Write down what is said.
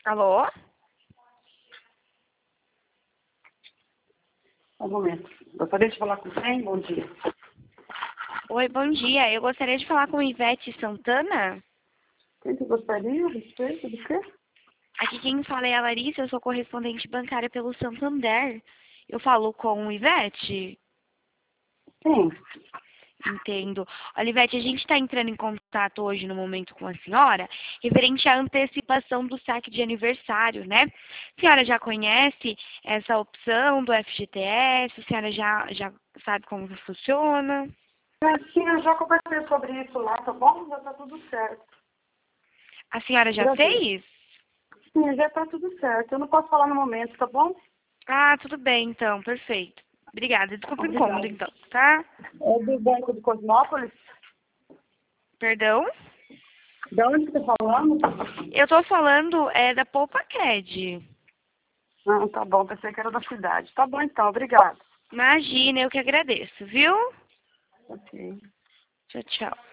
Alô? Um momento. Gostaria de falar com quem? Bom dia. Oi, bom dia. Eu gostaria de falar com Ivete Santana. Quem que gostaria? A respeito do quê? Aqui quem fala é a Larissa, eu sou correspondente bancária pelo Santander. Eu falo com Ivete? Sim. Entendo. Olha, Ivete, a gente está entrando em contato hoje no momento com a senhora, referente à antecipação do saque de aniversário, né? A senhora já conhece essa opção do FGTS? A senhora já sabe como que funciona? Sim, eu já conversei sobre isso lá, tá bom? Já tá tudo certo. A senhora já Agradeço. fez? Sim, já tá tudo certo. Eu não posso falar no momento, tá bom? Ah, tudo bem, então, perfeito. Obrigada. Desculpa o incômodo, Obrigada. então, tá? É do Banco de Cosmópolis? Perdão? De onde você tá falando? Eu tô falando da PoupaCred. Ah, tá bom. Pensei que era da cidade. Tá bom, então. Obrigado. Imagina, eu que agradeço, viu? Ok. Tchau, tchau.